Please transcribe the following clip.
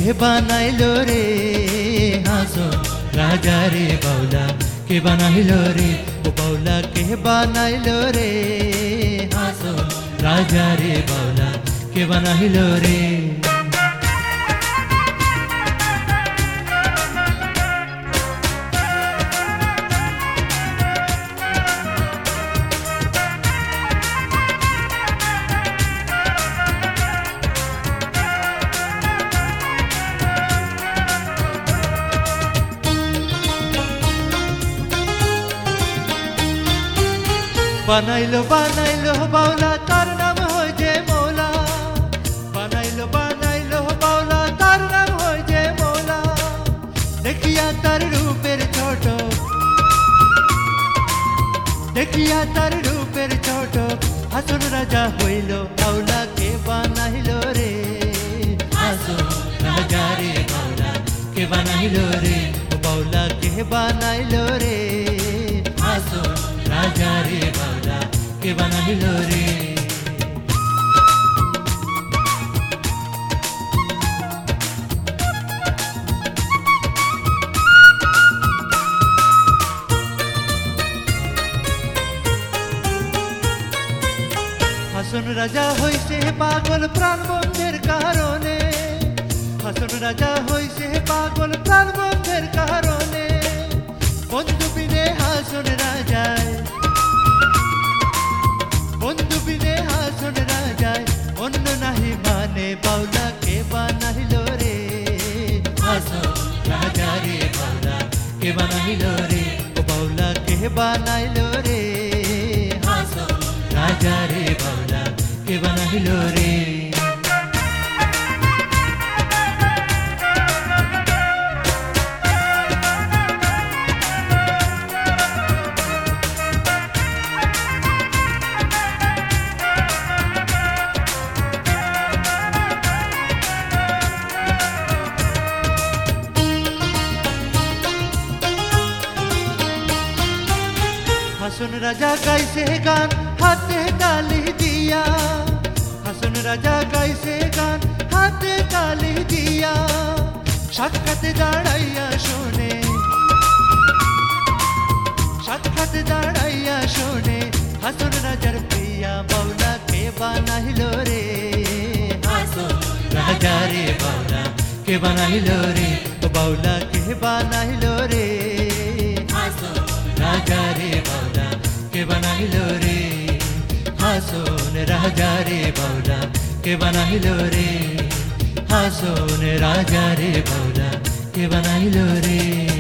বানাইলো রে হাসন রাজা রে বাউলা কে বানাইলো রে ও বাউলা কে বানাইলো রে হাসন রাজা রে বাউলা কে বানাইলো রে বানাইলো বানাইলো বাউলা তার নাম হয় যে মৌলা বানাইলো বানাইলো বাউলা তার নাম হয় যে মৌলা দেখিয়া তার রূপের ছোট দেখিয়া তার রূপের ছোট হাসন রাজা হইল বাউলা কে বানাইলো রে হাসন রাজা রে বাউলা কে বানাইলো রে বাউলা কে বানাইলো রে হাসন রাজা রে বাউলা কে বানাইলো রে হাসন রাজা হইছে পাগল প্রাণ বন্ধের কারণে হাসন রাজা হইছে পাগল প্রাণ বন্ধের কারণে বন্ধু বিনে হাসন রাজায় বন্ধু বিনে হাসন রাজায় অন্য নাহি মানে বাউলা কে বানাইলো রে হাসন রাজা রে বাউলা কে বানাইলো রে ও বাউলা কে বানাইলো রে হাসন রাজা রে বাউলা কে বানাইলো রে হাসন রাজা গাইছে গান হাতে তালি দিয়া হাসন রাজা গাইছে গান হাতে তালি দিয়া সাক্ষাতে দাঁড়াইয়া শোনে সাক্ষাতে দাঁড়াইয়া শোনে হাসন রাজার প্রিয়া বাউলা কে বানাইলো রে হাসন রাজা রে বাউলা কে বানাইলো রে বাউলা কে বানাইলো রে হাসন রাজা রে বাউলা কে বানাইলো রে হাসন রাজা রে বাউলা কে বানাইলো রে হাসন রাজা রে বাউলা কে বানাইলো রে।